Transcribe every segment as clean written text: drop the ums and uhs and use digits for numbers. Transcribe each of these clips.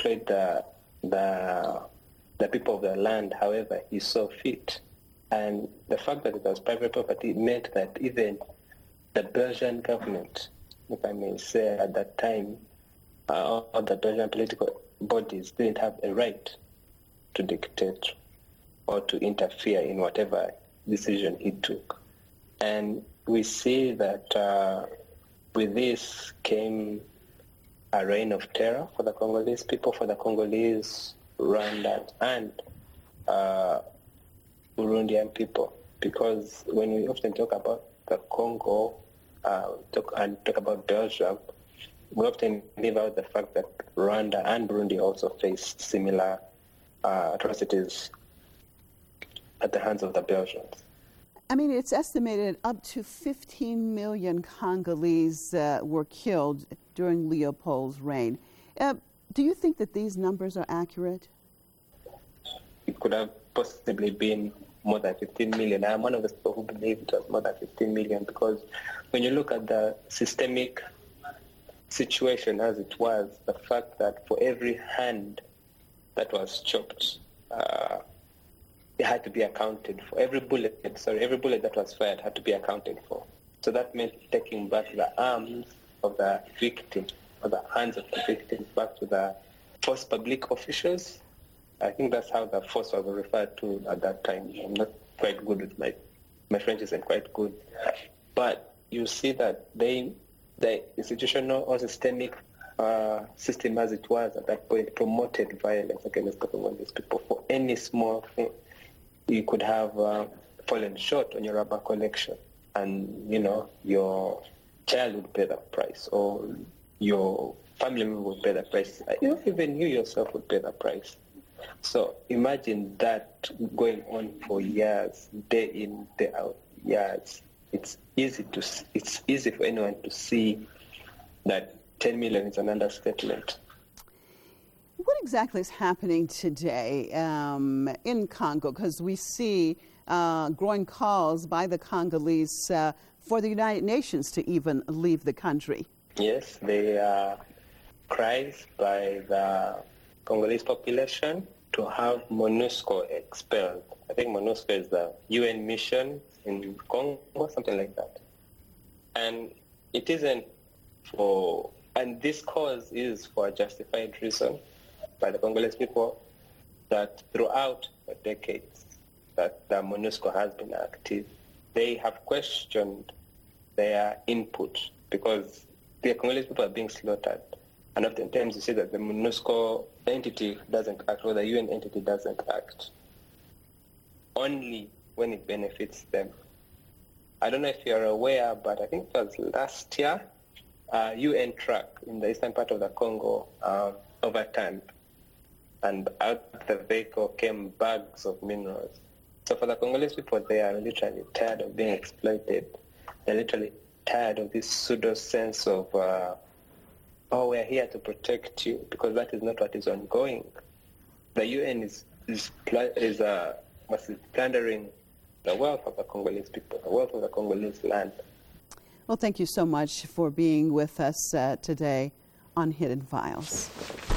exploit the people of the land however he saw fit. And the fact that it was private property meant that even the Belgian government, if I may say at that time, or the Belgian political bodies didn't have a right to dictate or to interfere in whatever decision he took. And we see that with this came a reign of terror for the Congolese people, for the Congolese, Rwanda, and Burundian people. Because when we often talk about the Congo talk about Belgium, we often leave out the fact that Rwanda and Burundi also face similar atrocities at the hands of the Belgians. I mean, it's estimated up to 15 million Congolese were killed during Leopold's reign. Do you think that these numbers are accurate? It could have possibly been more than 15 million. I'm one of the people who believe it was more than 15 million because when you look at the systemic situation as it was, the fact that for every hand that was chopped, it had to be accounted for. Every bullet that was fired had to be accounted for. So that meant taking back the arms of the victim, or the hands of the victims, back to the force public officials. I think that's how the force was referred to at that time. I'm not quite good with my French isn't quite good. But you see that the institutional or systemic system as it was at that point promoted violence against the Congolese people. For any small thing, you could have fallen short on your rubber collection, and your child would pay the price, or your family member would pay the price. Even you yourself would pay the price. So imagine that going on for years, day in, day out, years. It's easy for anyone to see that 10 million is an understatement. What exactly is happening today in Congo? Because we see growing calls by the Congolese for the United Nations to even leave the country. Yes, there are cries by the Congolese population to have MONUSCO expelled. I think MONUSCO is the UN mission in Congo, something like that. And it isn't and this cause is for a justified reason by the Congolese people that throughout the decades that the MONUSCO has been active, they have questioned their input because the Congolese people are being slaughtered. And oftentimes you see that the MONUSCO entity doesn't act, or the UN entity doesn't act, only when it benefits them. I don't know if you're aware, but I think it was last year, UN truck in the eastern part of the Congo overturned, and out the vehicle came bags of minerals. So for the Congolese people, they are literally tired of being exploited. They're literally tired of this pseudo sense of, we're here to protect you, because that is not what is ongoing. The UN is plundering the wealth of the Congolese people, the wealth of the Congolese land. Well, thank you so much for being with us today on Hidden Files.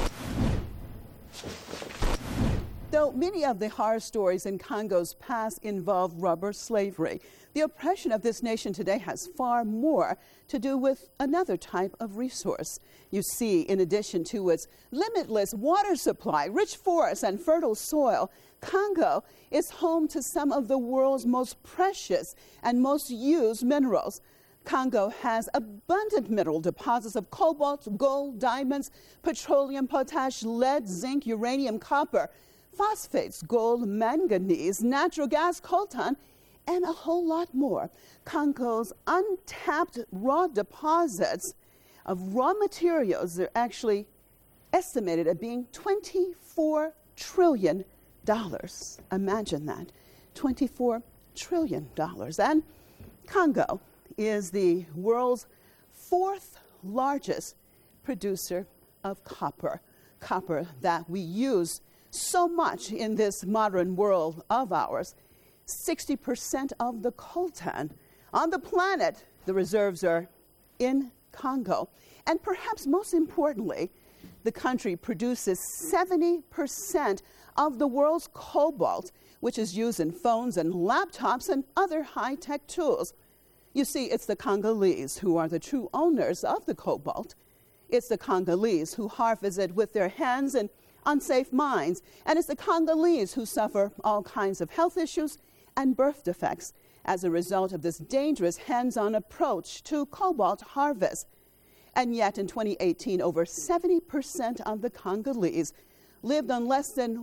Though many of the horror stories in Congo's past involve rubber slavery, the oppression of this nation today has far more to do with another type of resource. You see, in addition to its limitless water supply, rich forests, and fertile soil, Congo is home to some of the world's most precious and most used minerals. Congo has abundant mineral deposits of cobalt, gold, diamonds, petroleum, potash, lead, zinc, uranium, copper, phosphates, gold, manganese, natural gas, coltan, and a whole lot more. Congo's untapped raw deposits of raw materials are actually estimated at being $24 trillion. Imagine that, $24 trillion. And Congo is the world's fourth largest producer of copper that we use so much in this modern world of ours. 60% of the coltan on the planet, the reserves are in Congo. And perhaps most importantly, the country produces 70% of the world's cobalt, which is used in phones and laptops and other high-tech tools. You see, it's the Congolese who are the true owners of the cobalt. It's the Congolese who harvest it with their hands in unsafe mines, and it's the Congolese who suffer all kinds of health issues and birth defects as a result of this dangerous hands-on approach to cobalt harvest. And yet, in 2018, over 70% of the Congolese lived on less than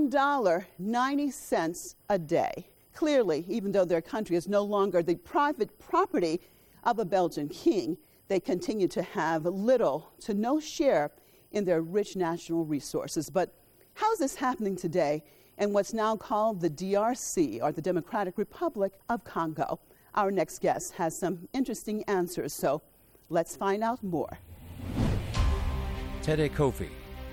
$1.90 a day. Clearly, even though their country is no longer the private property of a Belgian king, they continue to have little to no share in their rich national resources. But how is this happening today in what's now called the DRC, or the Democratic Republic of Congo? Our next guest has some interesting answers, so let's find out more. Tede Kofi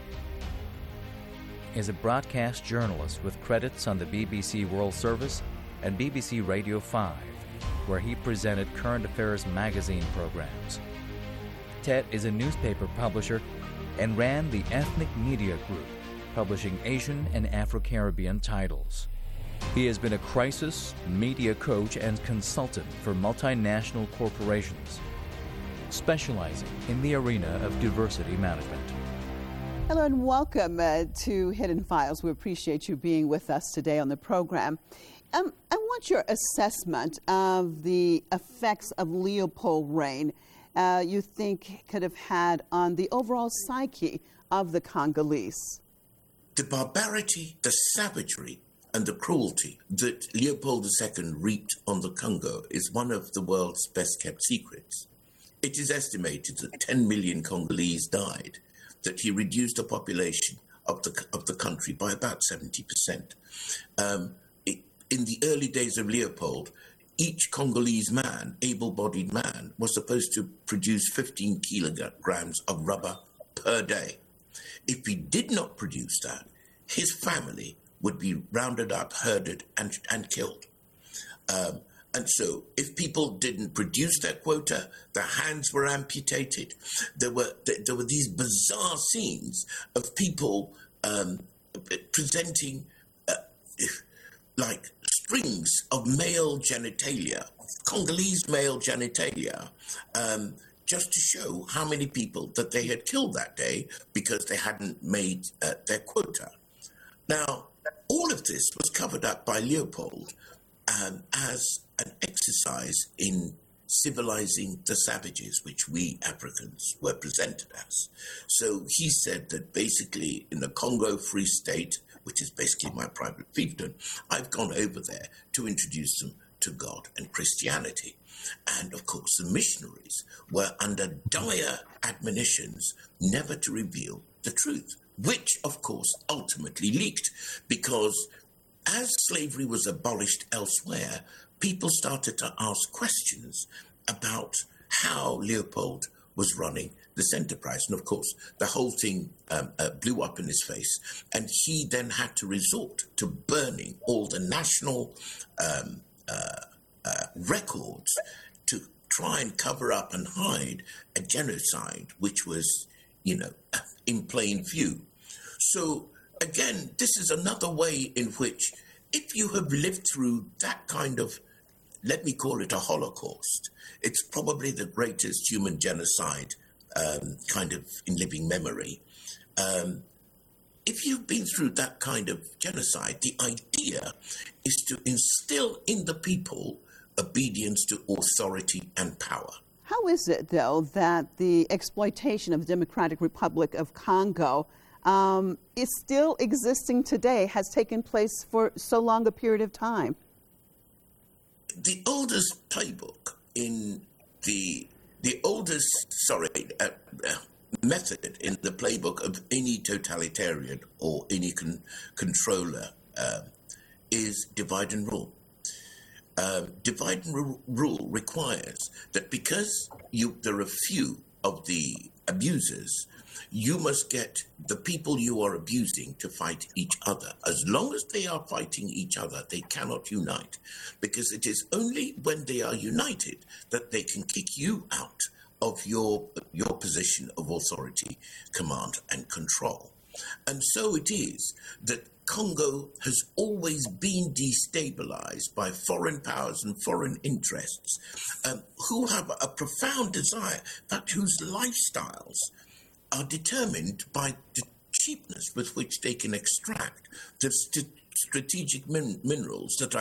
is a broadcast journalist with credits on the BBC World Service and BBC Radio 5, where he presented current affairs magazine programs. Ted is a newspaper publisher and ran the Ethnic Media Group, publishing Asian and Afro-Caribbean titles. He has been a crisis, media coach, and consultant for multinational corporations, specializing in the arena of diversity management. Hello and welcome to Hidden Files. We appreciate you being with us today on the program. I want your assessment of the effects of Leopold reign you think could have had on the overall psyche of the Congolese. The barbarity, the savagery, and the cruelty that Leopold II wreaked on the Congo is one of the world's best-kept secrets. It is estimated that 10 million Congolese died, that he reduced the population of the country by about 70%. In the early days of Leopold, each Congolese man, able-bodied man, was supposed to produce 15 kilograms of rubber per day. If he did not produce that, his family would be rounded up, herded, and killed. And so if people didn't produce their quota, their hands were amputated. There were these bizarre scenes of people presenting like strings of male genitalia, Congolese male genitalia, just to show how many people that they had killed that day because they hadn't made their quota. Now, all of this was covered up by Leopold as an exercise in civilizing the savages, which we Africans were presented as. So he said that basically in the Congo Free State, which is basically my private fiefdom, I've gone over there to introduce them to God and Christianity. And of course, the missionaries were under dire admonitions never to reveal the truth, which of course ultimately leaked, because as slavery was abolished elsewhere, people started to ask questions about how Leopold was running this enterprise. And of course, the whole thing blew up in his face. And he then had to resort to burning all the national records to try and cover up and hide a genocide, which was, in plain view. So again, this is another way in which, if you have lived through that kind of, let me call it a Holocaust, it's probably the greatest human genocide kind of in living memory. If you've been through that kind of genocide, the idea is to instill in the people obedience to authority and power. How is it, though, that the exploitation of the Democratic Republic of Congo is still existing today, has taken place for so long a period of time? The oldest playbook in the oldest method in the playbook of any totalitarian or any controller is divide and rule. Divide and rule requires that because there are few of the abusers, you must get the people you are abusing to fight each other. As long as they are fighting each other, they cannot unite, because it is only when they are united that they can kick you out of your position of authority, command, and control. And so it is that Congo has always been destabilized by foreign powers and foreign interests who have a profound desire, but whose lifestyles are determined by the cheapness with which they can extract the strategic minerals that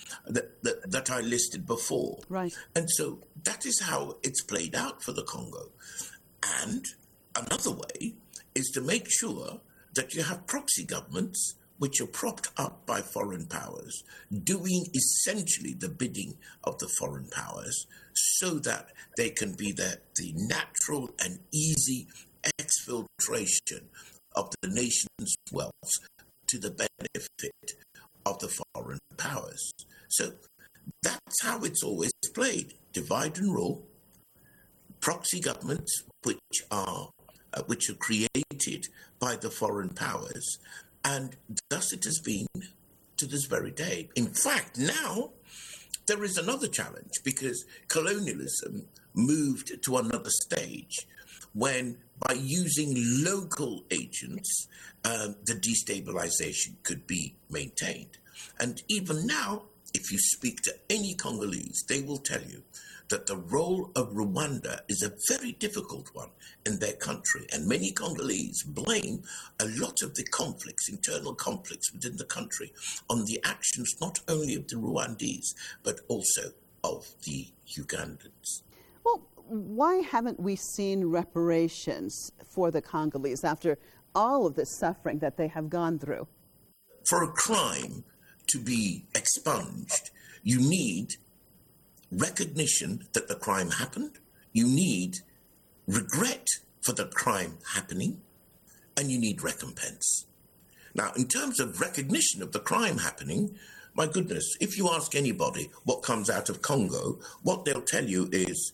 I listed before. Right. And so that is how it's played out for the Congo. And another way is to make sure that you have proxy governments which are propped up by foreign powers, doing essentially the bidding of the foreign powers so that they can be the natural and easy exfiltration of the nation's wealth to the benefit of the foreign powers. So that's how it's always played: divide and rule, proxy governments which are created by the foreign powers, and thus it has been to this very day. In fact, now there is another challenge because colonialism moved to another stage when, by using local agents, the destabilization could be maintained. And even now, if you speak to any Congolese, they will tell you that the role of Rwanda is a very difficult one in their country. And many Congolese blame a lot of the conflicts, internal conflicts within the country, on the actions not only of the Rwandese, but also of the Ugandans. Well, why haven't we seen reparations for the Congolese after all of the suffering that they have gone through? For a crime to be expunged, you need recognition that the crime happened, you need regret for the crime happening, and you need recompense. Now, in terms of recognition of the crime happening, my goodness, if you ask anybody what comes out of Congo, what they'll tell you is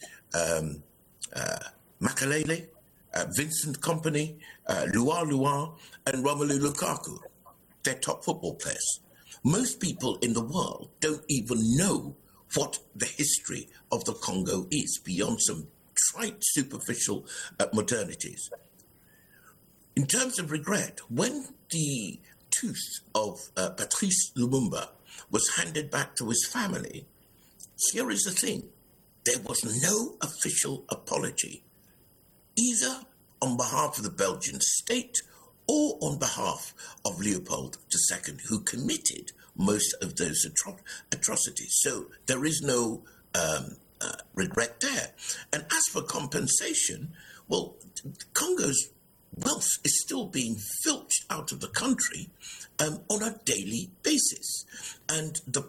Makelele, Vincent Kompany, Lualua, and Romelu Lukaku. They're top football players. Most people in the world don't even know what the history of the Congo is beyond some trite, superficial modernities. In terms of regret, when the tooth of Patrice Lumumba was handed back to his family, here is the thing. There was no official apology, either on behalf of the Belgian state or on behalf of Leopold II, who committed most of those atrocities. So there is no regret there. And as for compensation, well, Congo's wealth is still being filched out of the country on a daily basis. And the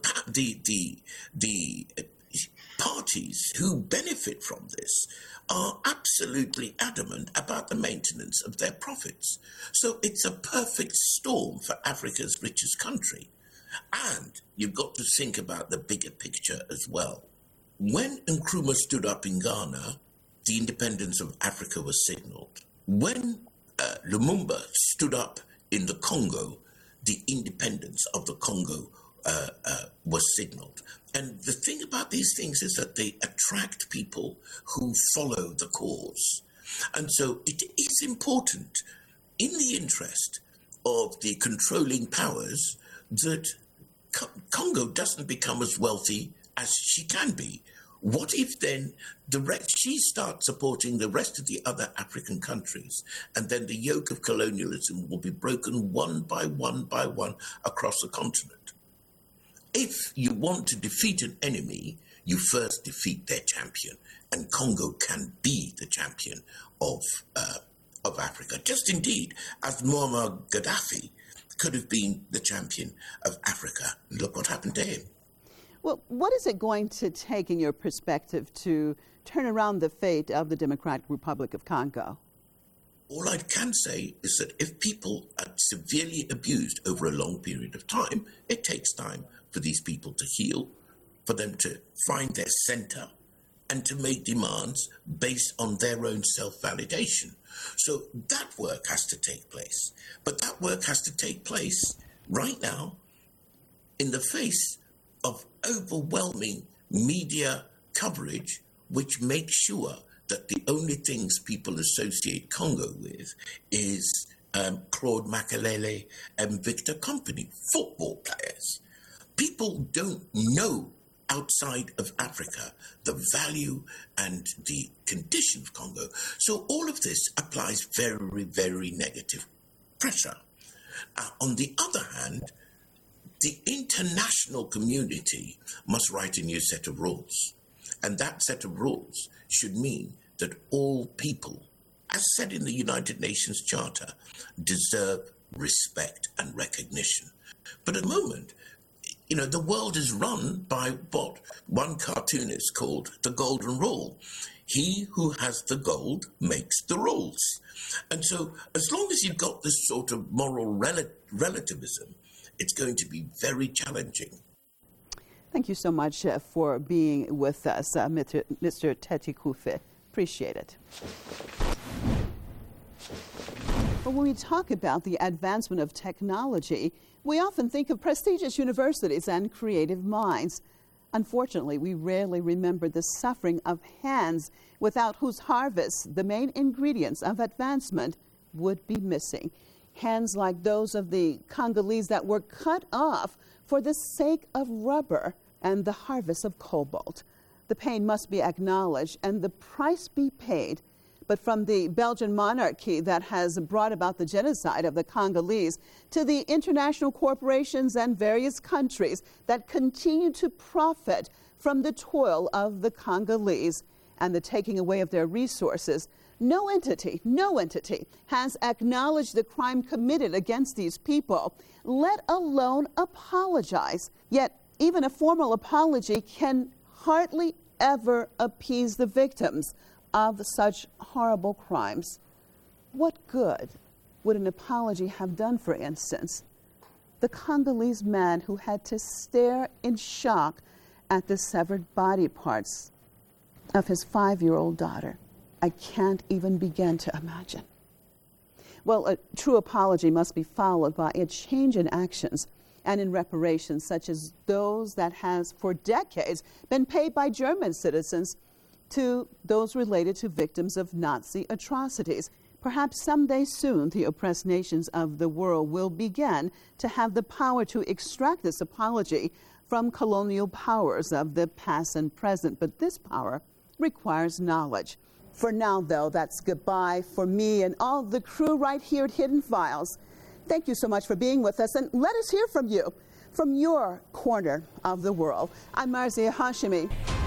parties who benefit from this are absolutely adamant about the maintenance of their profits. So it's a perfect storm for Africa's richest country. And you've got to think about the bigger picture as well. When Nkrumah stood up in Ghana, the independence of Africa was signaled. When Lumumba stood up in the Congo, the independence of the Congo was signaled. And the thing about these things is that they attract people who follow the cause. And so it is important, in the interest of the controlling powers, that Congo doesn't become as wealthy as she can be. What if then she starts supporting the rest of the other African countries, and then the yoke of colonialism will be broken one by one by one across the continent? If you want to defeat an enemy, you first defeat their champion, and Congo can be the champion of Africa, just indeed as Muammar Gaddafi could have been the champion of Africa. And look what happened to him. Well, what is it going to take, in your perspective, to turn around the fate of the Democratic Republic of Congo? All I can say is that if people are severely abused over a long period of time, it takes time for these people to heal, for them to find their center, and to make demands based on their own self-validation. So that work has to take place. But that work has to take place right now in the face of overwhelming media coverage, which makes sure that the only things people associate Congo with is Claude Makelele and Victor Kompany, football players. People don't know outside of Africa the value and the condition of Congo. So all of this applies very, very negative pressure. On the other hand, the international community must write a new set of rules. And that set of rules should mean that all people, as said in the United Nations Charter, deserve respect and recognition. But at the moment, the world is run by what one cartoonist called the golden rule. He who has the gold makes the rules. And so as long as you've got this sort of moral relativism, it's going to be very challenging. Thank you so much for being with us, Mr. Tetteh Kufi. Appreciate it. But when we talk about the advancement of technology, we often think of prestigious universities and creative minds. Unfortunately, we rarely remember the suffering of hands without whose harvest the main ingredients of advancement would be missing. Hands like those of the Congolese that were cut off for the sake of rubber and the harvest of cobalt. The pain must be acknowledged and the price be paid. But from the Belgian monarchy that has brought about the genocide of the Congolese to the international corporations and various countries that continue to profit from the toil of the Congolese and the taking away of their resources, no entity has acknowledged the crime committed against these people, let alone apologize. Yet even a formal apology can hardly ever appease the victims of such horrible crimes. What good would an apology have done, for instance? The Congolese man who had to stare in shock at the severed body parts of his 5-year-old daughter. I can't even begin to imagine. Well, a true apology must be followed by a change in actions and in reparations, such as those that has for decades been paid by German citizens to those related to victims of Nazi atrocities. Perhaps someday soon, the oppressed nations of the world will begin to have the power to extract this apology from colonial powers of the past and present. But this power requires knowledge. For now, though, that's goodbye for me and all the crew right here at Hidden Files. Thank you so much for being with us, and let us hear from you, from your corner of the world. I'm Marzieh Hashemi.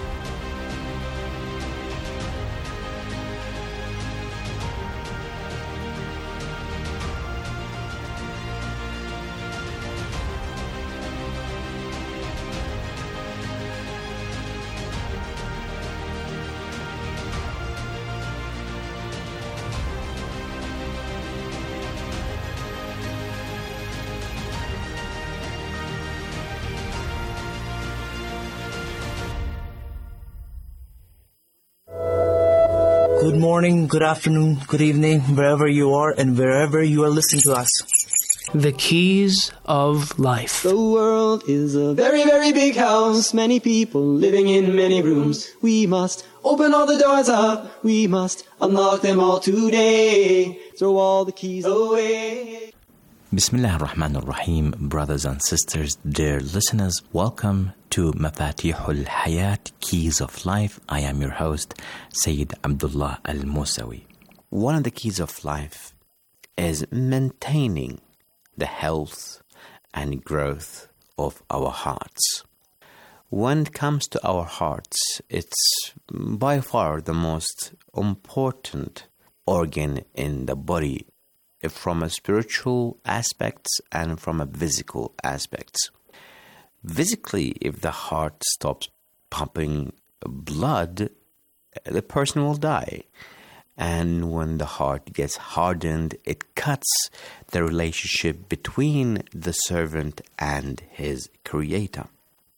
Good morning, good afternoon, good evening, wherever you are and wherever you are listening to us. The keys of life. The world is a very, very big house. Many people living in many rooms. We must open all the doors up. We must unlock them all today. Throw all the keys away. Bismillah ar-Rahman ar-Rahim, brothers and sisters, dear listeners, welcome to Mafatihul Hayat, Keys of Life. I am your host, Sayyid Abdullah Al-Musawi. One of the keys of life is maintaining the health and growth of our hearts. When it comes to our hearts, it's by far the most important organ in the body, from a spiritual aspects and from a physical aspects. Physically, if the heart stops pumping blood, the person will die. And when the heart gets hardened, it cuts the relationship between the servant and his creator.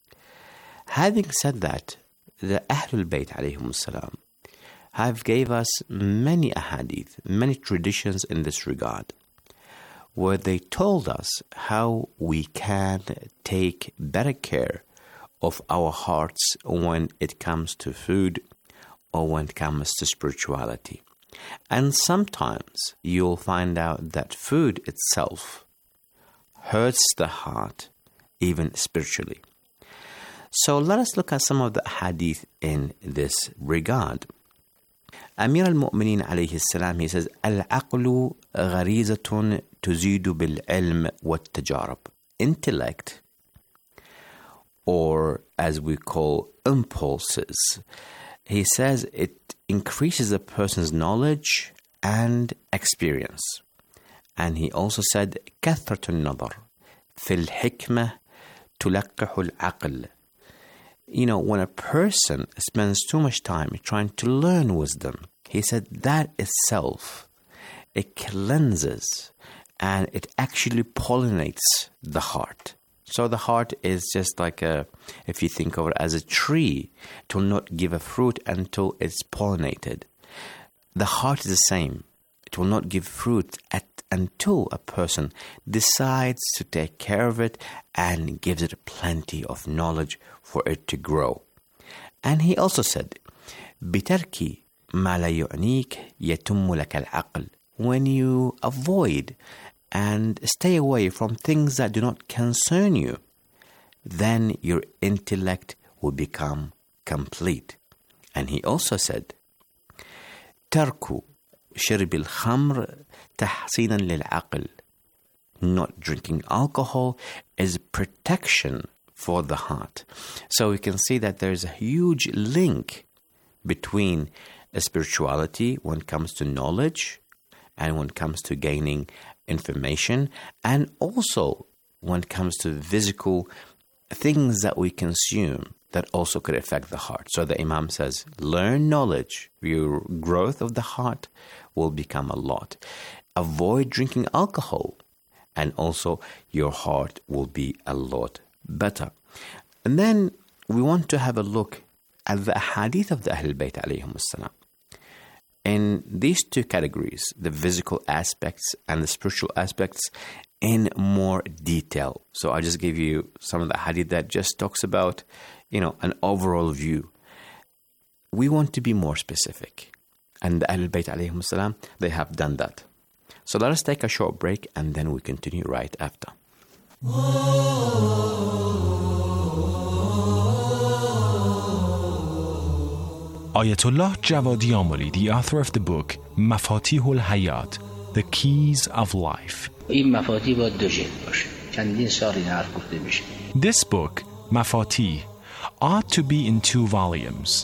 Having said that, the Ahlul Bayt alayhim salam have gave us many ahadith, many traditions in this regard, where they told us how we can take better care of our hearts when it comes to food, or when it comes to spirituality. And sometimes you'll find out that food itself hurts the heart, even spiritually. So let us look at some of the hadith in this regard. Amir al-Mu'mineen alayhi salam, he says, Al-aqlu gharizatun tuzidu bil-ilm wat-tajarab. Intellect, or as we call impulses, he says it increases a person's knowledge and experience. And he also said, كثرة النظر في الحكمة تلقح العقل. You know, when a person spends too much time trying to learn wisdom, he said that itself, it cleanses and it actually pollinates the heart. So the heart is just like if you think of it as a tree, it will not give a fruit until it's pollinated. The heart is the same. It will not give fruit until a person decides to take care of it and gives it plenty of knowledge for it to grow. And he also said, بِتَرْكِ مَا لَا يُعْنِيكَ يَتُمُّ لَكَ الْعَقْلِ. When you avoid and stay away from things that do not concern you, then your intellect will become complete. And he also said, تَرْكُ شرب الخمر تحسينا للعقل. Not drinking alcohol is protection for the heart. So we can see that there's a huge link between spirituality when it comes to knowledge and when it comes to gaining information, and also when it comes to physical things that we consume that also could affect the heart. So the Imam says, learn knowledge. Your growth of the heart will become a lot. Avoid drinking alcohol, and also your heart will be a lot better. And then we want to have a look at the hadith of the Ahlul Bayt alayhim salam. In these two categories, the physical aspects and the spiritual aspects, in more detail. So I just gave you some of the hadith that just talks about, an overall view. We want to be more specific. And the Ahlul Bayt alayhim salam, they have done that. So let us take a short break and then we continue right after. Ayatollah Javadi Amoli, the author of the book Mafatihul Hayat, The Keys of Life. This book, Mafatih, ought to be in 2 volumes.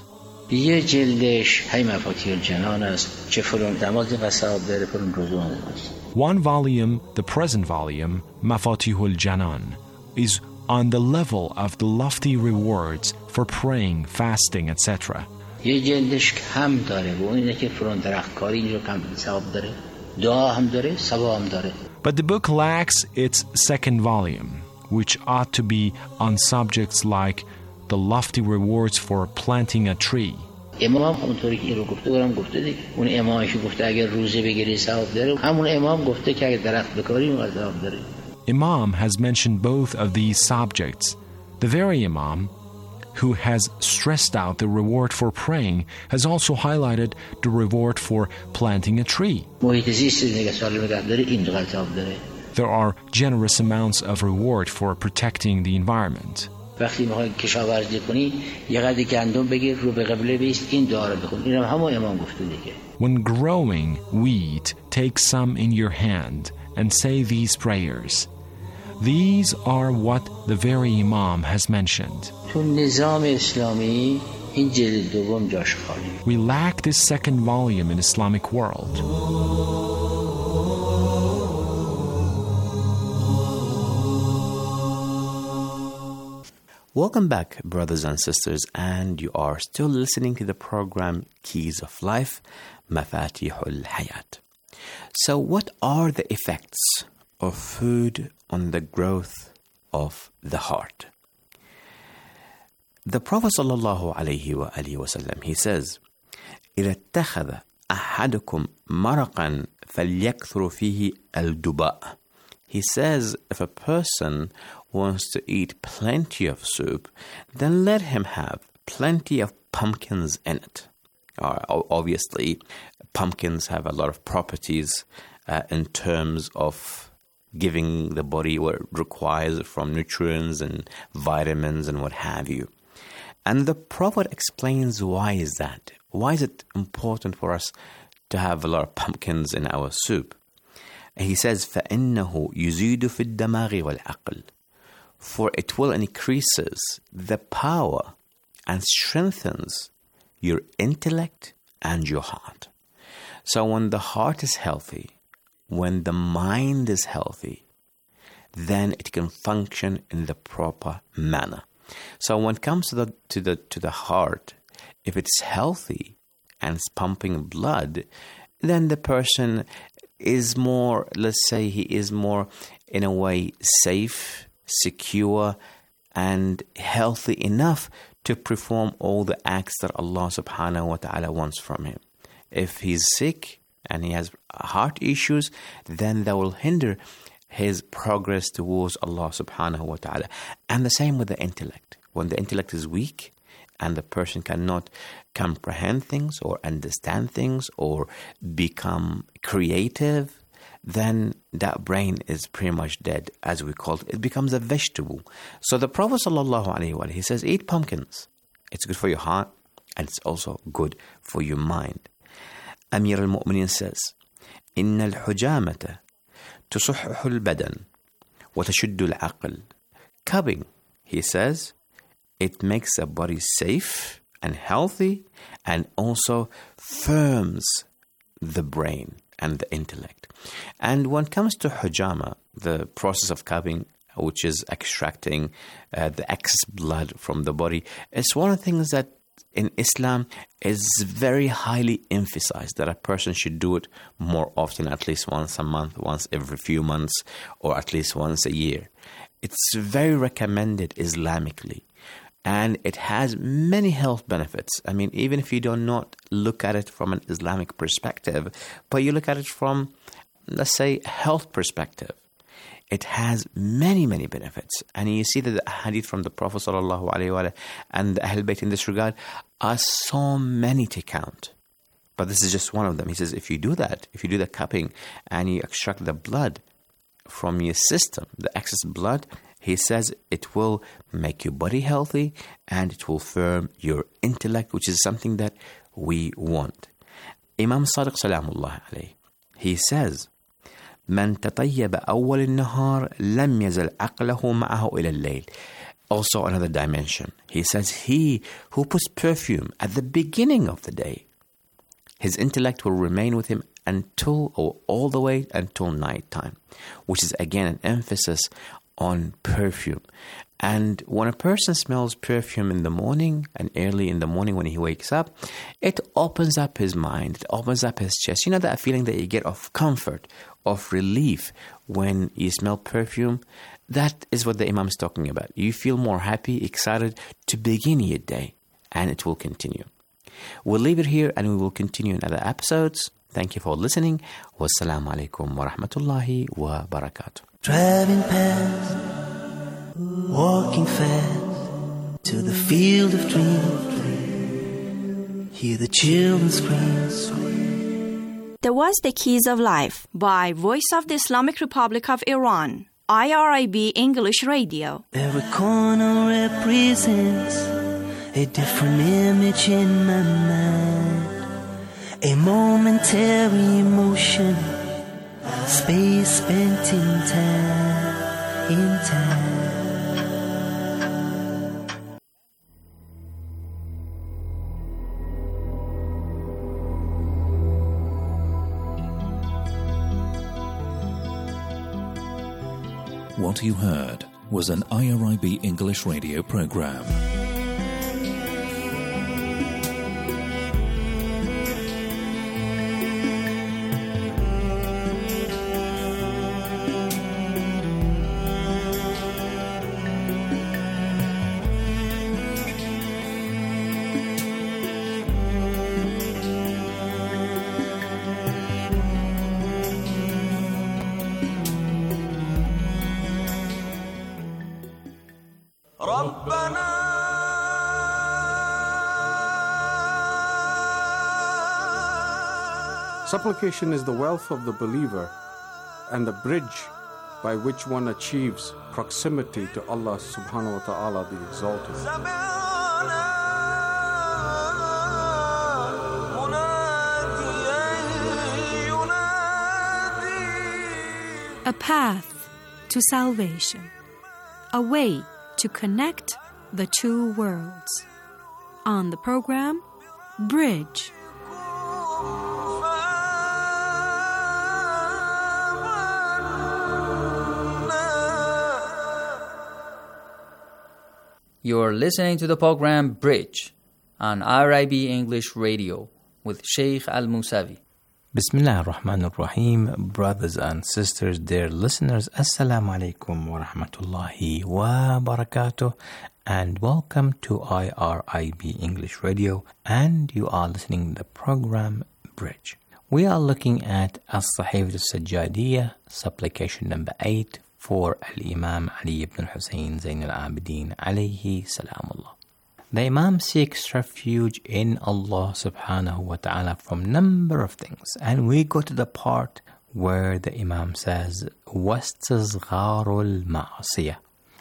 One volume, the present volume, Mafatihul Janan, is on the level of the lofty rewards for praying, fasting, etc. یه جلدش کم داره و اینه که فرون درختکاری اینجا کم ثواب داره دعا هم داره ثواب هم داره. But the book lacks its second volume, which ought to be on subjects like the lofty rewards for planting a tree. امام اونطوری که این رو گفته برام گفته دیگه اون امامی که گفته اگر روزه بگیری ثواب داره همون امام گفته که اگر درخت بکاری اون ثواب داره. Imam has mentioned both of these subjects. The very Imam who has stressed out the reward for praying has also highlighted the reward for planting a tree. There are generous amounts of reward for protecting the environment. When growing wheat, take some in your hand and say these prayers. These are what the very Imam has mentioned. We lack this second volume in Islamic world. Welcome back, brothers and sisters, and you are still listening to the program Keys of Life, Mafatihul Hayat. So what are the effects of food on the growth of the heart? The Prophet ﷺ, he says, إِذَا اتَّخَذَ أَحَدُكُمْ مَرَقًا فَلْيَكْثُرُ فِيهِ الْدُبَاء. He says, if a person wants to eat plenty of soup, then let him have plenty of pumpkins in it. Obviously, pumpkins have a lot of properties in terms of giving the body what it requires from nutrients and vitamins and what have you. And the Prophet explains why is that. Why is it important for us to have a lot of pumpkins in our soup? And he says, فَإِنَّهُ يُزِيدُ فِي الدَّمَاغِ وَالْعَقْلِ, for it will increases the power and strengthens your intellect and your heart. So when the heart is healthy, when the mind is healthy, then it can function in the proper manner. So when it comes to the heart, if it's healthy and it's pumping blood, then the person is more, let's say he is more in a way safe, secure, and healthy enough to perform all the acts that Allah subhanahu wa ta'ala wants from him. If he's sick and he has heart issues, then that will hinder his progress towards Allah subhanahu wa ta'ala. And the same with the intellect. When the intellect is weak and the person cannot comprehend things or understand things or become creative, then that brain is pretty much dead, as we call it. It becomes a vegetable. So the Prophet ﷺ, he says, eat pumpkins. It's good for your heart and it's also good for your mind. Amir al-Mu'minin says, إن الحجامة تصحح البدن وتشد العقل. Cubbing, he says, it makes the body safe and healthy and also firms the brain and the intellect. And when it comes to hujama, the process of cubbing, which is extracting the excess blood from the body, it's one of the things that in Islam is very highly emphasized, that a person should do it more often, at least once a month, once every few months, or at least once a year. It's very recommended Islamically. And it has many health benefits. I mean, even if you do not look at it from an Islamic perspective, but you look at it from, let's say, a health perspective, it has many, many benefits. And you see that the hadith from the Prophet ﷺ and the Ahl Bayt in this regard are so many to count. But this is just one of them. He says, if you do that, if you do the cupping and you extract the blood from your system, the excess blood, he says it will make your body healthy and it will firm your intellect, which is something that we want. Imam Sadiq Salamullah alayhi, he says, من تطيب أول النهار لم يزل عقله معه إلى الليل. Also another dimension. He says, he who puts perfume at the beginning of the day, his intellect will remain with him until, or all the way until nighttime, which is again an emphasis on perfume. And when a person smells perfume in the morning and early in the morning when he wakes up, it opens up his mind, it opens up his chest. You know that feeling that you get of comfort, of relief when you smell perfume? That is what the Imam is talking about. You feel more happy, excited to begin your day, and it will continue. We'll leave it here and we will continue in other episodes. Thank you for listening. Wassalamu alaikum wa rahmatullahi wa barakatuh. Driving past, walking fast to the field of dreams. Hear the children scream. That was The Keys of Life by Voice of the Islamic Republic of Iran, IRIB English Radio. Every corner represents a different image in my mind. A momentary emotion, space spent in time. What you heard was an IRIB English radio program. Supplication is the wealth of the believer and the bridge by which one achieves proximity to Allah subhanahu wa ta'ala, the Exalted. A path to salvation, a way to connect the two worlds. On the program, Bridge. You're listening to the program Bridge on RIB English Radio with Sheikh Al-Musavi. Bismillah ar-Rahman ar-Rahim. Brothers and sisters, dear listeners, Assalamu alaikum wa rahmatullahi wa barakatuh, and welcome to IRIB English Radio, and you are listening to the program Bridge. We are looking at As-Sahifat As-Sajjadiyya, supplication number 8 for Al-Imam Ali ibn Hussein Zain al-Abidin alayhi salamullah. The Imam seeks refuge in Allah subhanahu wa ta'ala from number of things. And we go to the part where the Imam says, وَاسْتِصْغَارُ الْمَعْصِيَةِ,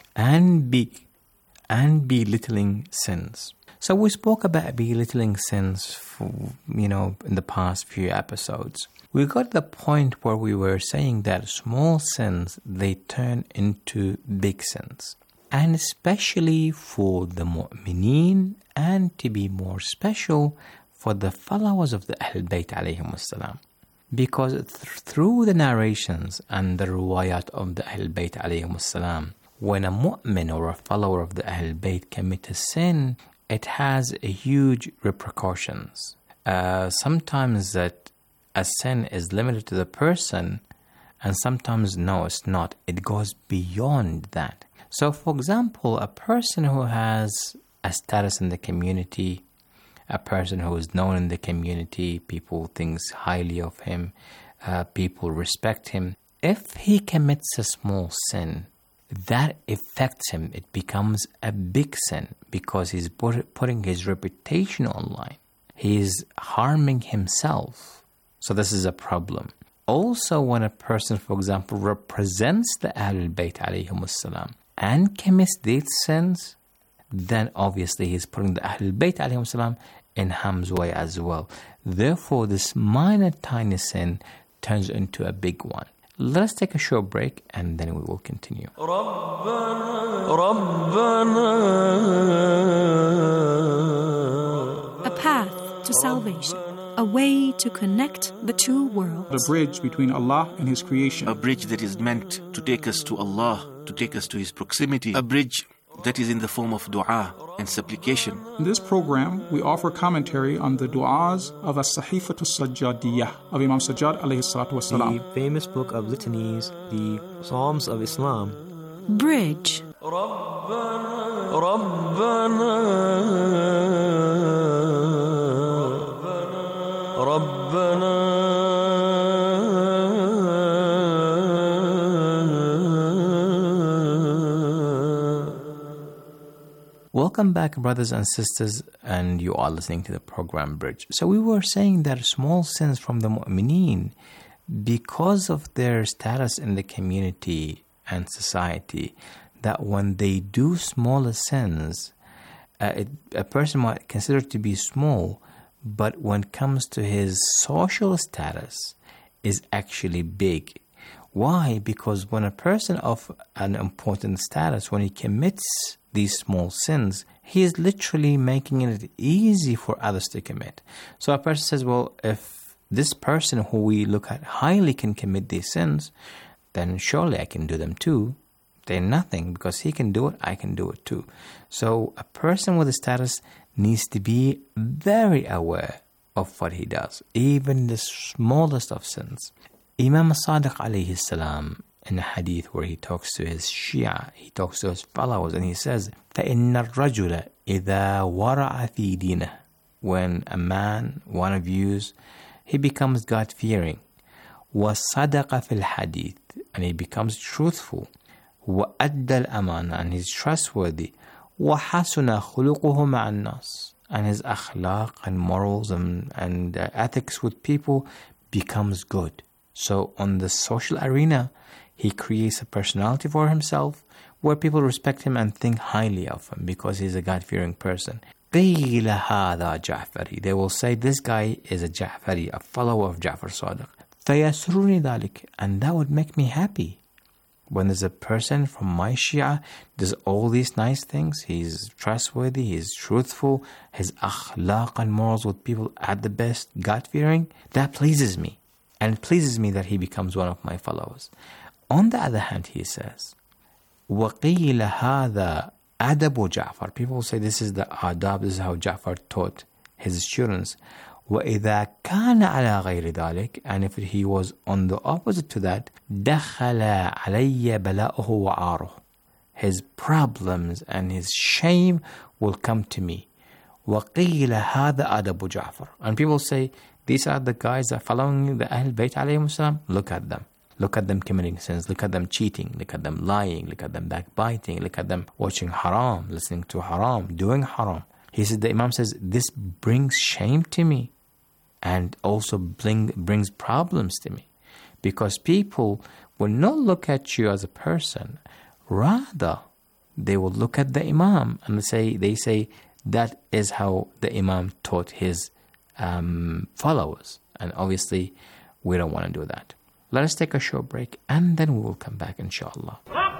and belittling sins. So we spoke about belittling sins in the past few episodes. We got to the point where we were saying that small sins, they turn into big sins. And especially for the mu'mineen, and to be more special for the followers of the Ahl Bayt alayhim as-salam. Because through the narrations and the riwayat of the Ahl Bayt alayhim as-salam, when a mu'min or a follower of the Ahl Bayt commits a sin, it has a huge repercussions. Sometimes that a sin is limited to the person, and sometimes no, it's not. It goes beyond that. So, for example, a person who has a status in the community, a person who is known in the community, people think highly of him, people respect him. If he commits a small sin, that affects him. It becomes a big sin because he's putting his reputation online. He's harming himself. So this is a problem. Also, when a person, for example, represents the Ahlul Bayt alayhim as-salam and commits these sins, then obviously he's putting the Ahlul Bayt alayhim as-salam in harm's way as well. Therefore, this minor tiny sin turns into a big one. Let us take a short break and then we will continue. A path to salvation. A way to connect the two worlds. The bridge between Allah and His creation. A bridge that is meant to take us to Allah, to take us to His proximity. A bridge that is in the form of dua and supplication. In this program, we offer commentary on the du'as of As-Sahifat As-Sajjadiyya of Imam Sajjad alayhi salatu wasalam. The famous book of litanies, the Psalms of Islam. Bridge. Welcome back, brothers and sisters, and you are listening to the program Bridge. So we were saying that small sins from the mu'mineen, because of their status in the community and society, that when they do smaller sins, a person might consider it to be small, but when it comes to his social status, is actually big. Why? Because when a person of an important status, when he commits these small sins, he is literally making it easy for others to commit. So a person says, well, if this person who we look at highly can commit these sins, then surely I can do them too. They're nothing, because he can do it, I can do it too. So a person with a status needs to be very aware of what he does, even the smallest of sins. Imam Sadiq alayhi salam, in a hadith where he talks to his Shia, he talks to his followers, and he says, فَإِنَّ الرَّجُلَ إِذَا وَرَعَ فِي دِينِهِ. When a man, one of you, he becomes God-fearing, وَصَدَقَ فِي الْحَدِيثِ, and he becomes truthful, وَأَدَّى الْأَمَانَ, and he's trustworthy, وَحَسُنَ خُلُقُهُ مَعَ النَّاسِ, and his akhlaq and morals and ethics with people becomes good. So on the social arena, he creates a personality for himself where people respect him and think highly of him because he's a God-fearing person. قِيلَ هَذَا جَعْفَرِي. They will say, this guy is a Ja'fari, a follower of Ja'far Sadiq. فَيَسْرُنِي ذَلِكَ. And that would make me happy. When there's a person from my Shia, does all these nice things, he's trustworthy, he's truthful, his akhlaq and morals with people at the best, God-fearing, that pleases me. And it pleases me that he becomes one of my followers. On the other hand, he says, وَقِيلَ هَذَا أَدَبُ جَعْفَرِ. People say this is the adab, this is how Ja'far taught his students. وَإِذَا كَانَ عَلَى غَيْرِ ذَلِكَ. And if he was on the opposite to that, دَخَلَ عَلَيَّ بَلَاؤُهُ وَعَارُهُ. His problems and his shame will come to me. وَقِيلَ هَذَا أَدَبُ جَعْفَرِ. And people say, these are the guys that are following the Ahl Bayt alayhim salam. Look at them. Look at them committing sins. Look at them cheating. Look at them lying. Look at them backbiting. Look at them watching haram, listening to haram, doing haram. He said, the Imam says, this brings shame to me and also brings problems to me. Because people will not look at you as a person. Rather, they will look at the Imam and they say that is how the Imam taught his followers. And obviously, we don't want to do that. Let us take a short break and then we will come back, inshallah.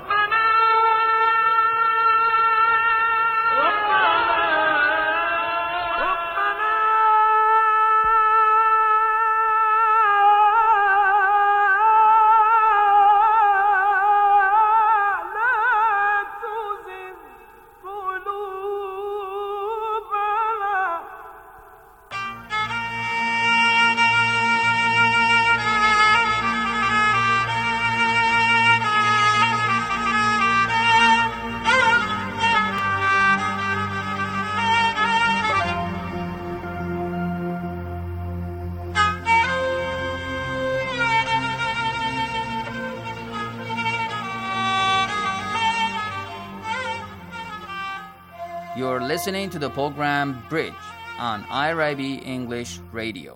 You're listening to the program Bridge on IRIB English Radio.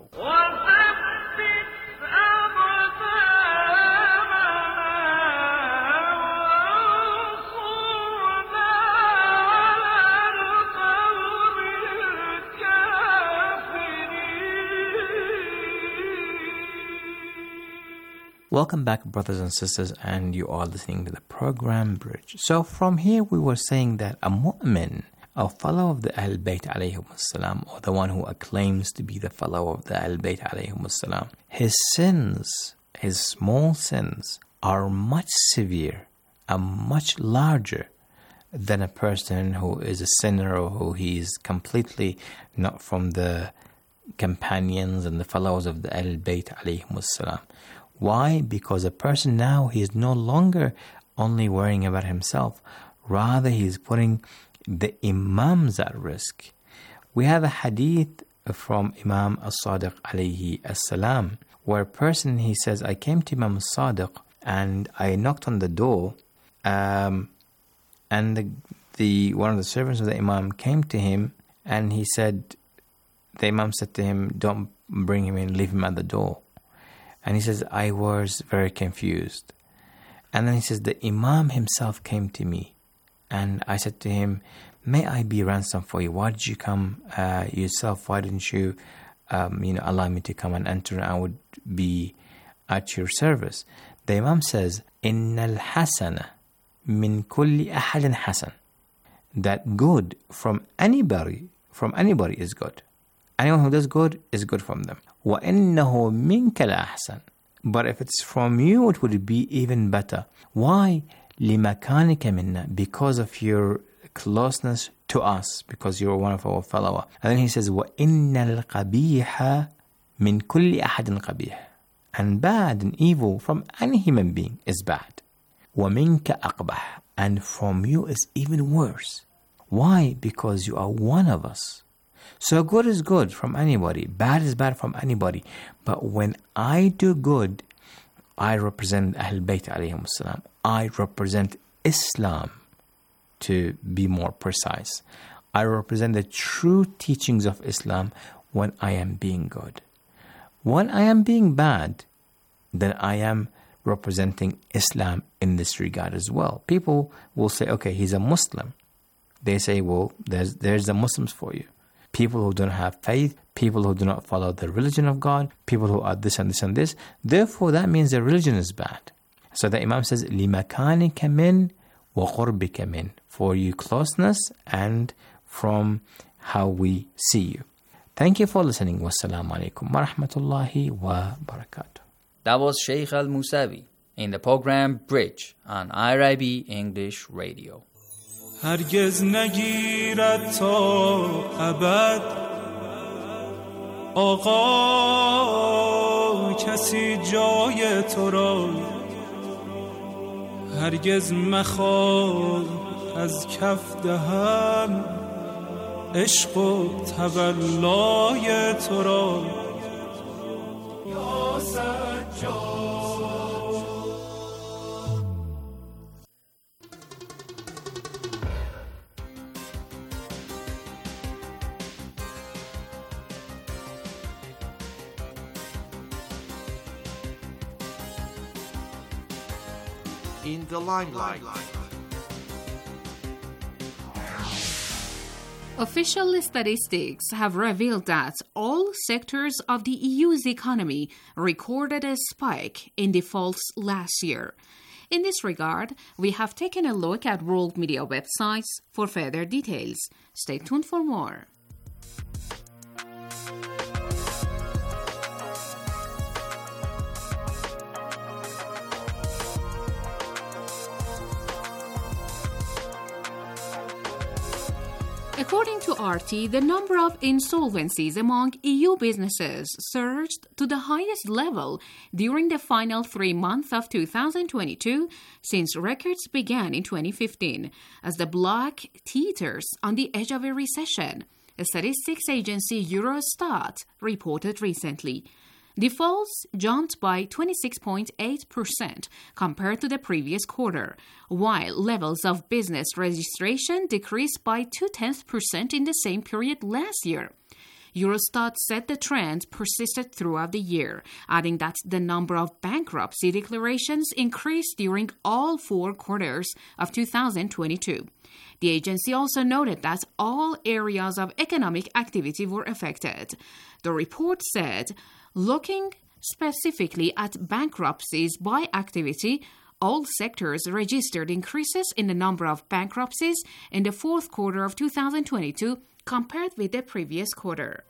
Welcome back, brothers and sisters, and you are listening to the program Bridge. So from here we were saying that a mu'min, a follower of the Ahl Bayt alayhim salam, or the one who acclaims to be the follower of the Ahl Bayt alayhim salam, his sins, his small sins, are much severe and much larger than a person who is a sinner or who he is completely not from the companions and the followers of the Ahl Bayt alayhim salam. Why? Because a person now, he is no longer only worrying about himself, rather he is putting the Imams at risk. We have a hadith from Imam As-Sadiq alayhi as-salam, where a person, he says, I came to Imam As-Sadiq and I knocked on the door, and the one of the servants of the Imam came to him, and he said, the Imam said to him, don't bring him in, leave him at the door. And he says, I was very confused. And then he says, the Imam himself came to me. And I said to him, may I be ransom for you? Why did you come yourself? Why didn't you allow me to come and enter, and I would be at your service? The Imam says, Innal hasana min kulli ahadin hasan. That good from anybody is good. Anyone who does good is good from them. وَإِنَّهُ مِنْكَ لَأَحْسَنُ. But if it's from you, it would be even better. Why? لِمَكَانِكَ مِنَّا. Because of your closeness to us, because you're one of our fellow. And then he says, وَإِنَّ الْقَبِيحَ مِنْ كُلِّ أَحَدٍ قَبِيحٍ. And bad and evil from any human being is bad. وَمِنْكَ أَقْبَحٍ. And from you is even worse. Why? Because you are one of us. So good is good from anybody, bad is bad from anybody. But when I do good, I represent Ahl Bayt alayhim salam. I represent Islam, to be more precise. I represent the true teachings of Islam when I am being good. When I am being bad, then I am representing Islam in this regard as well. People will say, okay, he's a Muslim. They say, well, there's the Muslims for you. People who don't have faith, people who do not follow the religion of God, people who are this and this and this. Therefore, that means the religion is bad. So the Imam says, لِمَكَانِكَ مِنْ وَقُرْبِكَ مِنْ, for you closeness and from how we see you. Thank you for listening. Wassalamu alaikum wa rahmatullahi wa barakatuh. That was Sheikh Al-Musawi in the program Bridge on IRIB English Radio. هرگز نگیرد تا ابد آقا کسی جای تو را هرگز مخواه از کف دهم عشق و تولای تو را یا سجاد. In the limelight. Official statistics have revealed that all sectors of the EU's economy recorded a spike in defaults last year. In this regard, we have taken a look at world media websites for further details. Stay tuned for more. According to RT, the number of insolvencies among EU businesses surged to the highest level during the final 3 months of 2022 since records began in 2015, as the bloc teeters on the edge of a recession, a statistics agency Eurostat reported recently. Defaults jumped by 26.8% compared to the previous quarter, while levels of business registration decreased by 0.2% in the same period last year. Eurostat said the trend persisted throughout the year, adding that the number of bankruptcy declarations increased during all 4 quarters of 2022. The agency also noted that all areas of economic activity were affected. The report said, looking specifically at bankruptcies by activity, all sectors registered increases in the number of bankruptcies in the 4th quarter of 2022 compared with the previous quarter.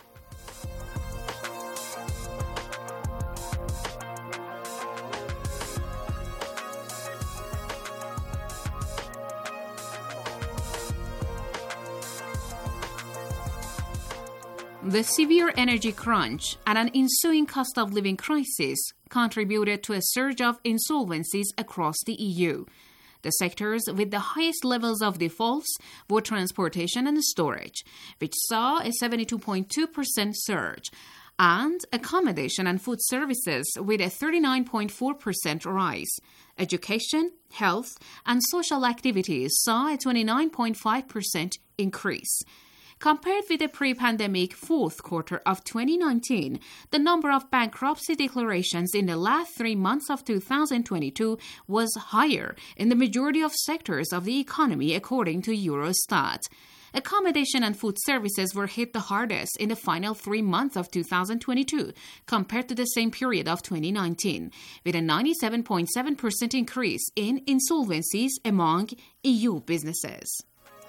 The severe energy crunch and an ensuing cost of living crisis contributed to a surge of insolvencies across the EU. The sectors with the highest levels of defaults were transportation and storage, which saw a 72.2% surge, and accommodation and food services with a 39.4% rise. Education, health, and social activities saw a 29.5% increase. Compared with the pre-pandemic 4th quarter of 2019, the number of bankruptcy declarations in the last 3 months of 2022 was higher in the majority of sectors of the economy, according to Eurostat. Accommodation and food services were hit the hardest in the final 3 months of 2022 compared to the same period of 2019, with a 97.7% increase in insolvencies among EU businesses.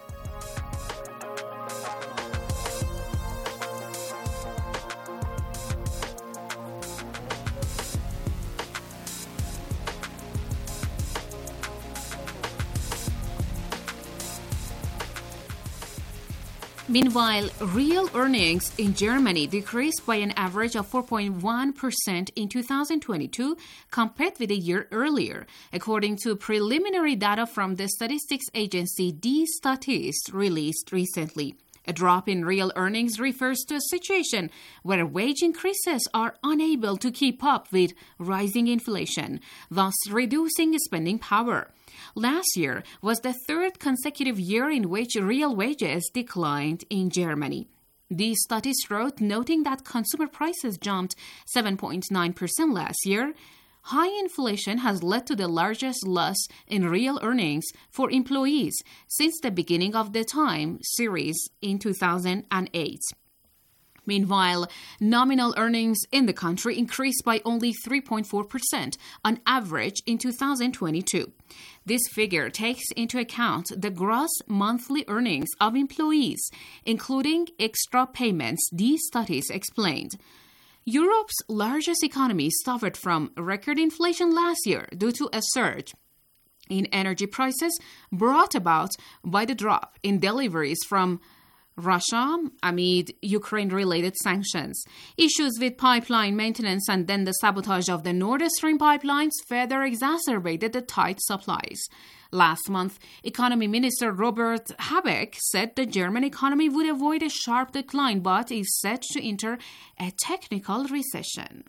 Meanwhile, real earnings in Germany decreased by an average of 4.1% in 2022 compared with a year earlier, according to preliminary data from the statistics agency Die Statist released recently. A drop in real earnings refers to a situation where wage increases are unable to keep up with rising inflation, thus reducing spending power. Last year was the 3rd consecutive year in which real wages declined in Germany. These studies wrote, noting that consumer prices jumped 7.9% last year. High inflation has led to the largest loss in real earnings for employees since the beginning of the time series in 2008. Meanwhile, nominal earnings in the country increased by only 3.4% on average in 2022. This figure takes into account the gross monthly earnings of employees, including extra payments, these studies explained. Europe's largest economy suffered from record inflation last year due to a surge in energy prices brought about by the drop in deliveries from Russia amid Ukraine-related sanctions. Issues with pipeline maintenance and then the sabotage of the Nord Stream pipelines further exacerbated the tight supplies. Last month, Economy Minister Robert Habeck said the German economy would avoid a sharp decline but is set to enter a technical recession.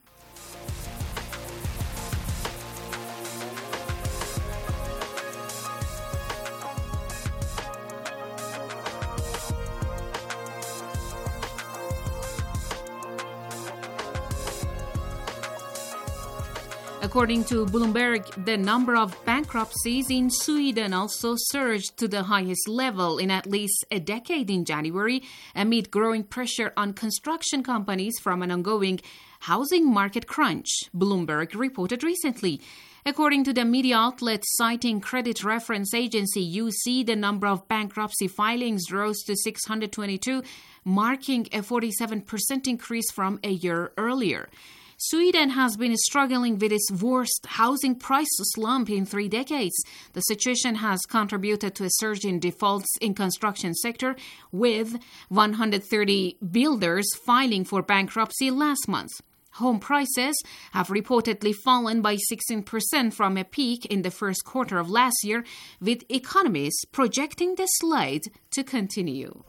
According to Bloomberg, the number of bankruptcies in Sweden also surged to the highest level in at least a decade in January, amid growing pressure on construction companies from an ongoing housing market crunch, Bloomberg reported recently. According to the media outlet citing credit reference agency UC, the number of bankruptcy filings rose to 622, marking a 47% increase from a year earlier. Sweden has been struggling with its worst housing price slump in 3 decades. The situation has contributed to a surge in defaults in construction sector, with 130 builders filing for bankruptcy last month. Home prices have reportedly fallen by 16% from a peak in the first quarter of last year, with economists projecting the slide to continue.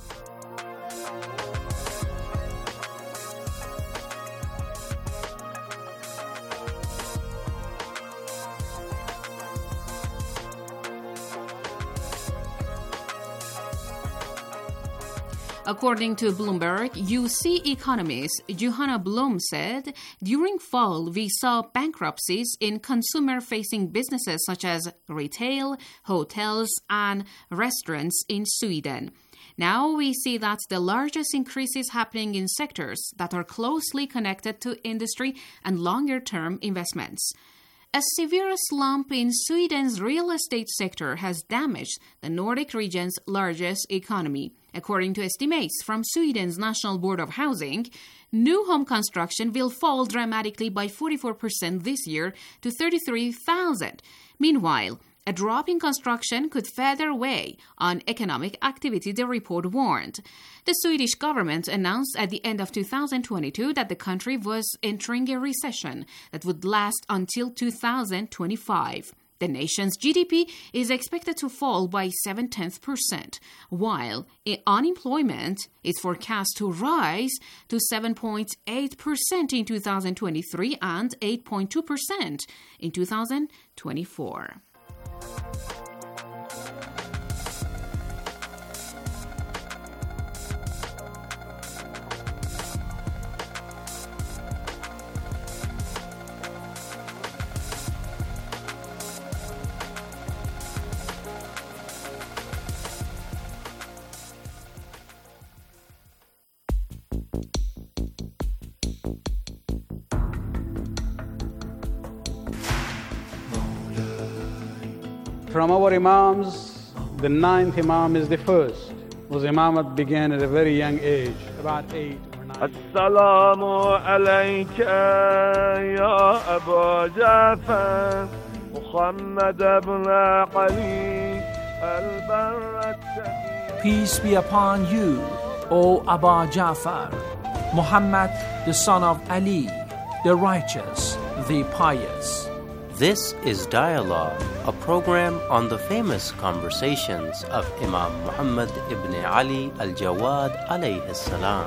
According to Bloomberg, UC economist Johanna Blum said, during fall, we saw bankruptcies in consumer-facing businesses such as retail, hotels, and restaurants in Sweden. Now we see that the largest increase is happening in sectors that are closely connected to industry and longer-term investments. A severe slump in Sweden's real estate sector has damaged the Nordic region's largest economy. According to estimates from Sweden's National Board of Housing, new home construction will fall dramatically by 44% this year to 33,000. Meanwhile, a drop in construction could further weigh on economic activity, the report warned. The Swedish government announced at the end of 2022 that the country was entering a recession that would last until 2025. The nation's GDP is expected to fall by 0.7%, while unemployment is forecast to rise to 7.8% in 2023 and 8.2% in 2024. From our Imams, the 9th Imam is the first. Whose Imamat began at a very young age, about 8 or 9. Assalamu alayka ya Abu Ja'far, Muhammad ibn Ali al-Barrat. Peace be upon you, O Abu Ja'far, Muhammad the son of Ali, the righteous, the pious. This is Dialogue, a program on the famous conversations of Imam Muhammad ibn Ali al-Jawad alayhi salam.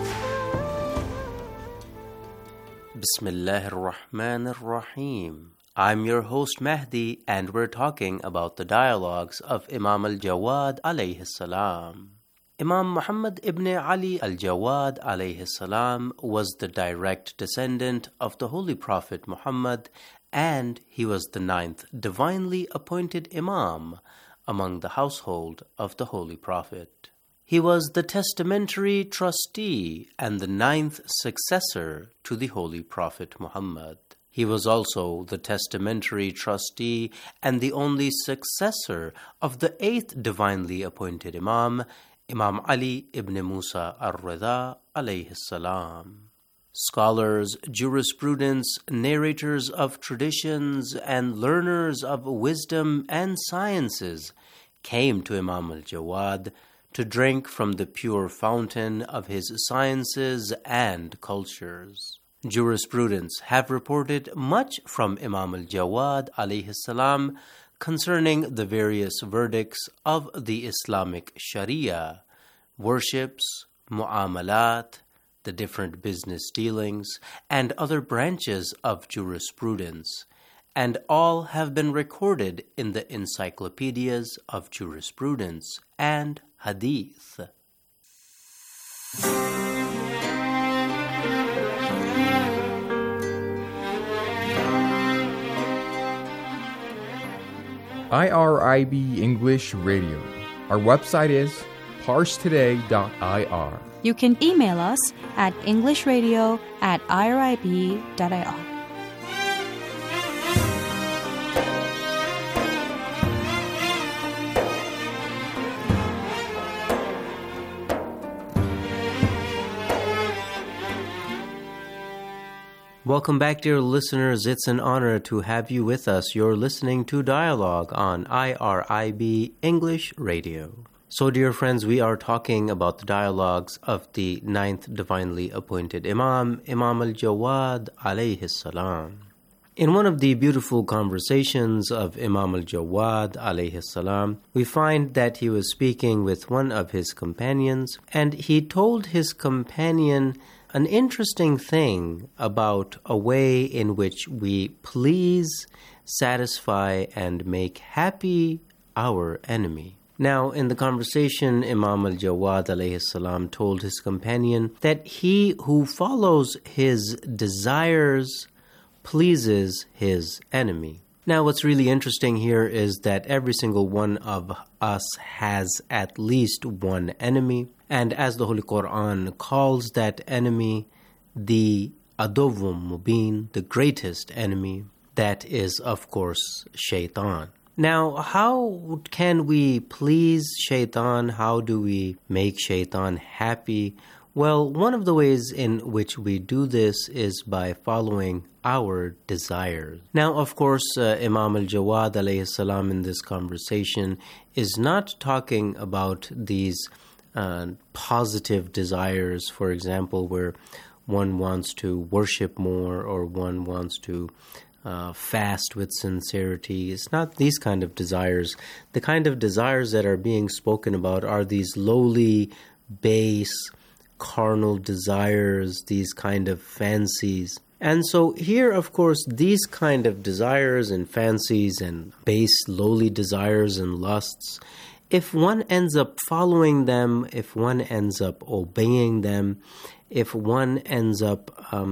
Bismillah ar-Rahman ar-Rahim. I'm your host Mahdi, and we're talking about the dialogues of Imam al-Jawad alayhi salam. Imam Muhammad ibn Ali al-Jawad alayhi salam was the direct descendant of the Holy Prophet Muhammad, and he was the 9th divinely appointed Imam among the household of the Holy Prophet. He was the testamentary trustee and the 9th successor to the Holy Prophet Muhammad. He was also the testamentary trustee and the only successor of the 8th divinely appointed Imam, Imam Ali ibn Musa al-Rida alayhi salam. Scholars, jurisprudents, narrators of traditions, and learners of wisdom and sciences came to Imam al-Jawad to drink from the pure fountain of his sciences and cultures. Jurisprudents have reported much from Imam al-Jawad alayhi salam concerning the various verdicts of the Islamic Sharia, worships, mu'amalat, the different business dealings, and other branches of jurisprudence, and all have been recorded in the encyclopedias of jurisprudence and hadith. IRIB English Radio. Our website is parstoday.ir. You can email us at englishradio@irib.ir. Welcome back, dear listeners. It's an honor to have you with us. You're listening to Dialogue on IRIB English Radio. So, dear friends, we are talking about the dialogues of the 9th divinely appointed Imam, Imam al-Jawad alayhi salam. In one of the beautiful conversations of Imam al-Jawad alayhi salam, we find that he was speaking with one of his companions, and he told his companion an interesting thing about a way in which we please, satisfy, and make happy our enemy. Now, in the conversation, Imam al-Jawad alayhi salam told his companion that he who follows his desires pleases his enemy. Now, what's really interesting here is that every single one of us has at least one enemy, and as the Holy Quran calls that enemy the Adovum Mubin, the greatest enemy, that is, of course, Shaitan. Now, how can we please Shaitan? How do we make Shaitan happy? Well, one of the ways in which we do this is by following our desires. Now, of course, Imam al-Jawad alayhi salam in this conversation is not talking about these positive desires, for example, where one wants to worship more or one wants to fast with sincerity. It's not these kind of desires. The kind of desires that are being spoken about are these lowly, base, carnal desires, these kind of fancies. And so here, of course, these kind of desires and fancies and base, lowly desires and lusts, if one ends up following them, if one ends up obeying them, if one ends up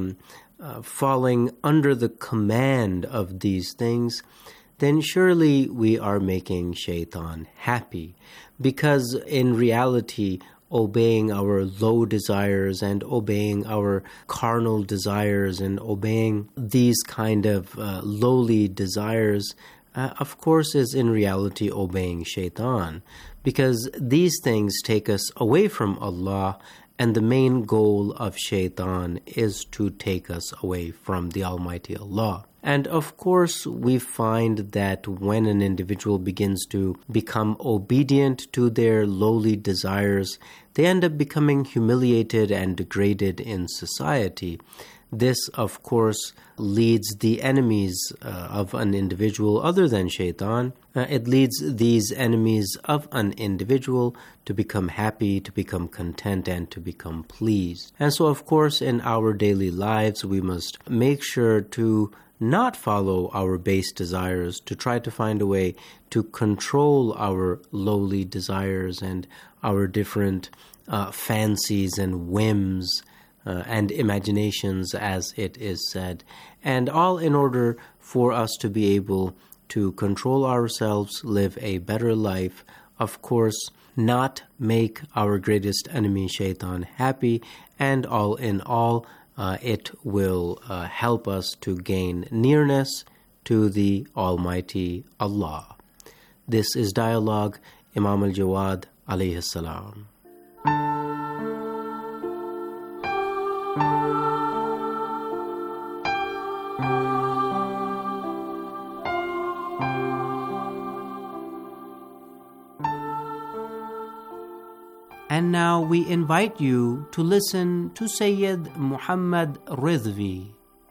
falling under the command of these things, then surely we are making Shaitan happy. Because in reality, obeying our low desires and obeying our carnal desires and obeying these kind of lowly desires, of course, is in reality obeying Shaitan. Because these things take us away from Allah, and the main goal of Shaitan is to take us away from the Almighty Allah. And of course, we find that when an individual begins to become obedient to their lowly desires, they end up becoming humiliated and degraded in society. This, of course, leads the enemies of an individual other than Shaitan. It leads these enemies of an individual to become happy, to become content, and to become pleased. And so, of course, in our daily lives, we must make sure to not follow our base desires, to try to find a way to control our lowly desires and our different fancies and whims and imaginations, as it is said, and all in order for us to be able to control ourselves, live a better life, of course, not make our greatest enemy, Shaitan, happy, and all in all, it will help us to gain nearness to the Almighty Allah. This is Dialogue, Imam al-Jawad alayhi salam. And now we invite you to listen to Sayyid Muhammad Ridvi.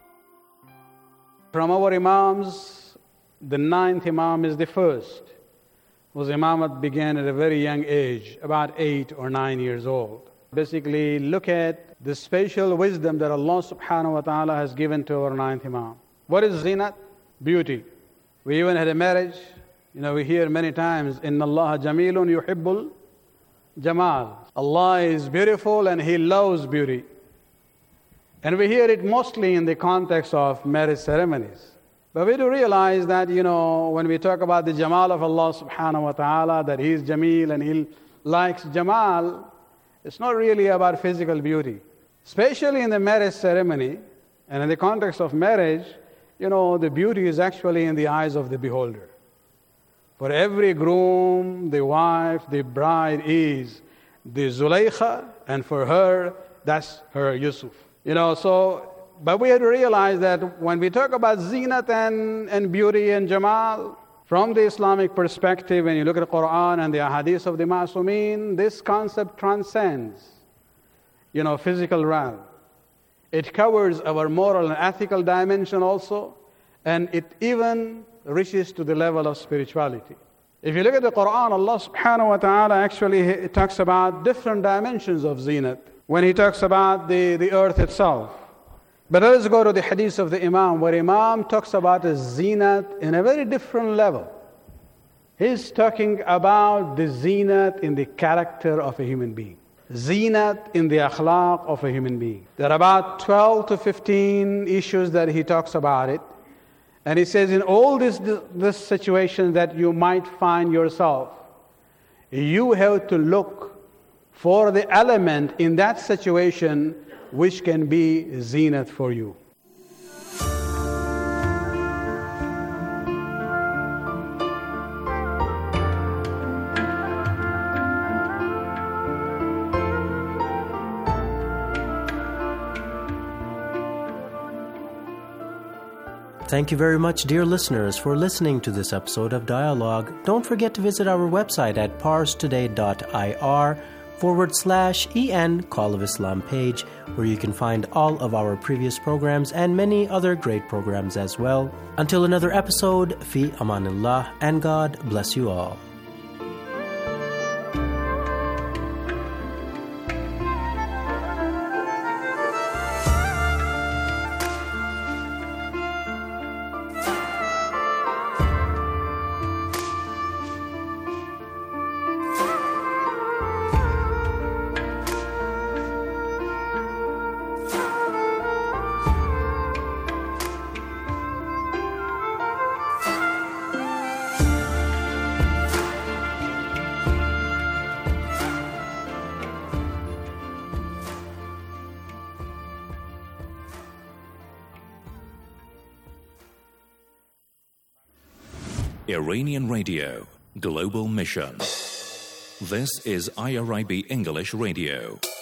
From our Imams, the 9th Imam is the first, whose Imamat began at a very young age, about 8 or 9 years old. Basically, look at the special wisdom that Allah subhanahu wa ta'ala has given to our 9th Imam. What is zinat? Beauty. We even had a marriage. We hear many times, Inna Allah jamilun yuhibbul Jamal. Allah is beautiful and He loves beauty. And we hear it mostly in the context of marriage ceremonies. But we do realize that, when we talk about the Jamal of Allah subhanahu wa ta'ala, that He is Jameel and He likes Jamal, it's not really about physical beauty. Especially in the marriage ceremony and in the context of marriage, the beauty is actually in the eyes of the beholder. For every groom, the wife, the bride is the Zulaykha, and for her, that's her Yusuf. But we have to realize that when we talk about zinat and beauty and jamal, from the Islamic perspective, when you look at the Quran and the ahadith of the Ma'sumin, this concept transcends, physical realm. It covers our moral and ethical dimension also, and it even reaches to the level of spirituality. If you look at the Quran, Allah subhanahu wa ta'ala actually talks about different dimensions of zinat when He talks about the earth itself. But let us go to the hadith of the Imam, where Imam talks about the zinat in a very different level. He's talking about the zinat in the character of a human being. Zinat in the akhlaq of a human being. There are about 12 to 15 issues that he talks about it. And he says, in all this situation that you might find yourself, you have to look for the element in that situation which can be zinat for you. Thank you very much, dear listeners, for listening to this episode of Dialogue. Don't forget to visit our website at parstoday.ir/EN Call of Islam page, where you can find all of our previous programs and many other great programs as well. Until another episode, fi amanillah, and God bless you all. Iranian Radio, Global Mission. This is IRIB English Radio.